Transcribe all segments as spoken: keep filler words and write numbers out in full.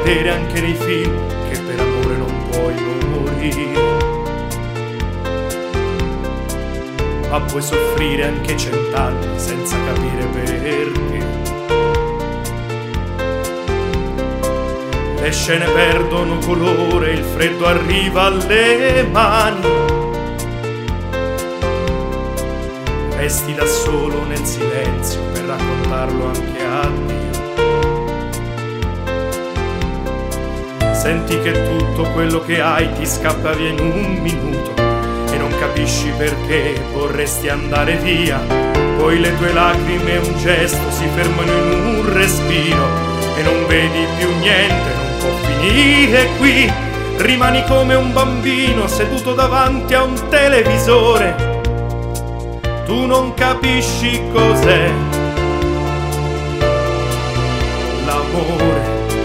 vedere anche nei film che per amore non puoi morire, ma puoi soffrire anche cent'anni senza capire perché. Le scene perdono colore, il freddo arriva alle mani, resti da solo nel silenzio per raccontarlo anche a Dio. Senti che tutto quello che hai ti scappa via in un minuto e non capisci perché vorresti andare via. Poi le tue lacrime e un gesto si fermano in un respiro e non vedi più niente, non può finire qui. Rimani come un bambino seduto davanti a un televisore. Tu non capisci cos'è l'amore,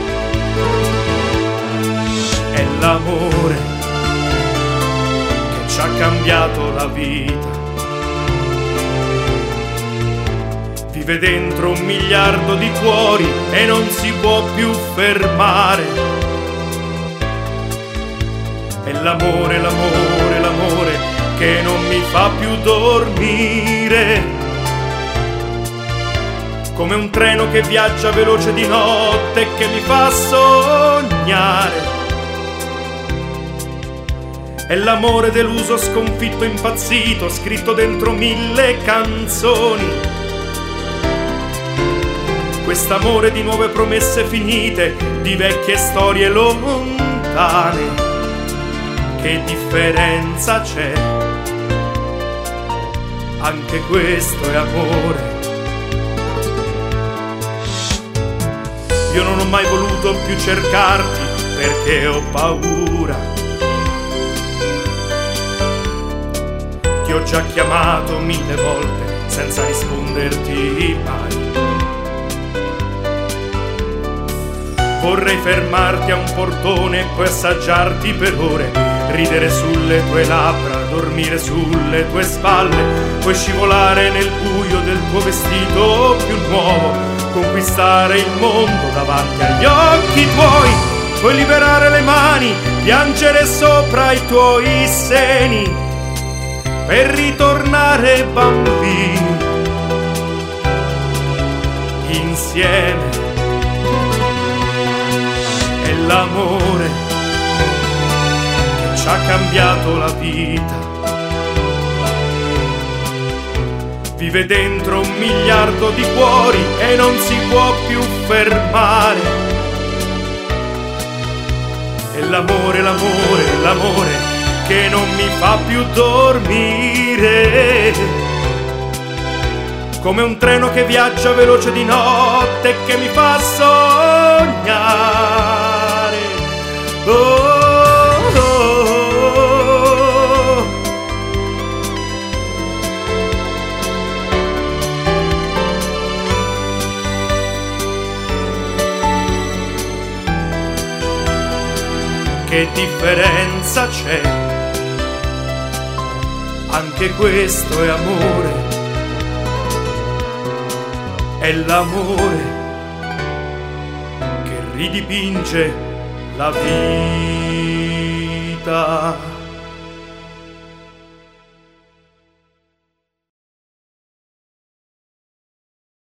è l'amore che ci ha cambiato la vita. Vive dentro un miliardo di cuori e non si può più fermare. È l'amore, l'amore, l'amore che non mi fa più dormire, come un treno che viaggia veloce di notte e che mi fa sognare. È l'amore deluso, sconfitto, impazzito, scritto dentro mille canzoni. Quest'amore di nuove promesse finite, di vecchie storie lontane. Che differenza c'è? Anche questo è amore. Io non ho mai voluto più cercarti perché ho paura. Ti ho già chiamato mille volte senza risponderti mai. Vorrei fermarti a un portone e poi assaggiarti per ore, ridere sulle tue labbra, dormire sulle tue spalle, poi scivolare nel buio del tuo vestito più nuovo, conquistare il mondo davanti agli occhi tuoi, poi liberare le mani, piangere sopra i tuoi seni, per ritornare bambini insieme. È l'amore che ci ha cambiato la vita. Vive dentro un miliardo di cuori e non si può più fermare. È l'amore, l'amore, l'amore che non mi fa più dormire, come un treno che viaggia veloce di notte e che mi fa sognare. Oh, oh, oh. Che differenza c'è? Anche questo è amore. È l'amore che ridipinge la vita.